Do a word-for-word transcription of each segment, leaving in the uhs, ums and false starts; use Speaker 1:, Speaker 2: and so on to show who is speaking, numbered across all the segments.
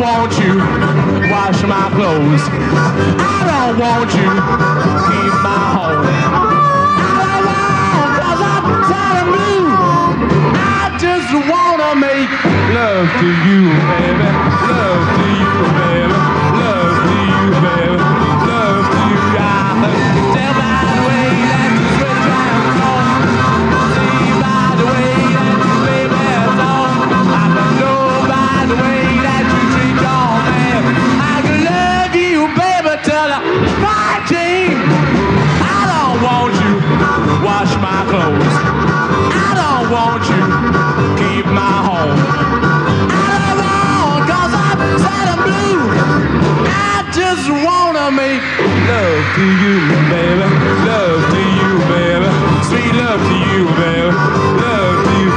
Speaker 1: want you wash my clothes. I don't want you keep my home. I don't want, cause I'm sad and blue. I just wanna make love to you, baby. Love to you, baby. Love to you, baby. Love to you. I can tell by the way that you sweat driving on. See by the way that you play best on. I can know by the way that you treat your man. I can love you, baby, till I nineteen. I don't want you wash my clothes. I don't want you keep my home. I don't want, cause I'm sad and blue. I just wanna make love to you, baby. Love to you, baby. Sweet love to you, baby. Love to you.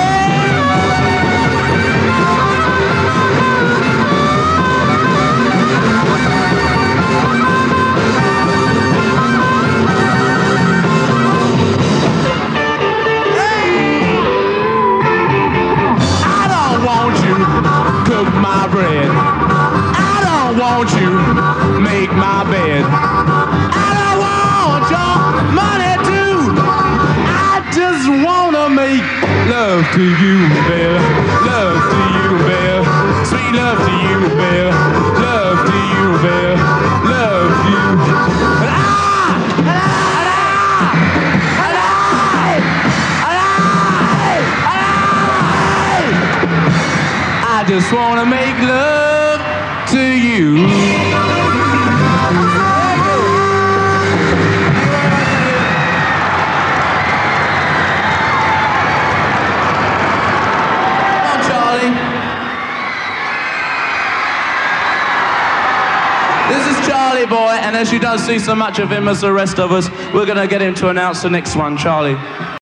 Speaker 1: Cook my bread. I don't want you make my bed. I don't want your money too. I just wanna make love to you, baby. Love to you, baby. Sweet love to you, baby. Love to you, baby. Love to you. And I, and I, and I, and I, and I, I just wanna make love to you. Come on, Charlie. This is Charlie Boy, and as you don't see so much of him as the rest of us, we're gonna get him to announce the next one, Charlie.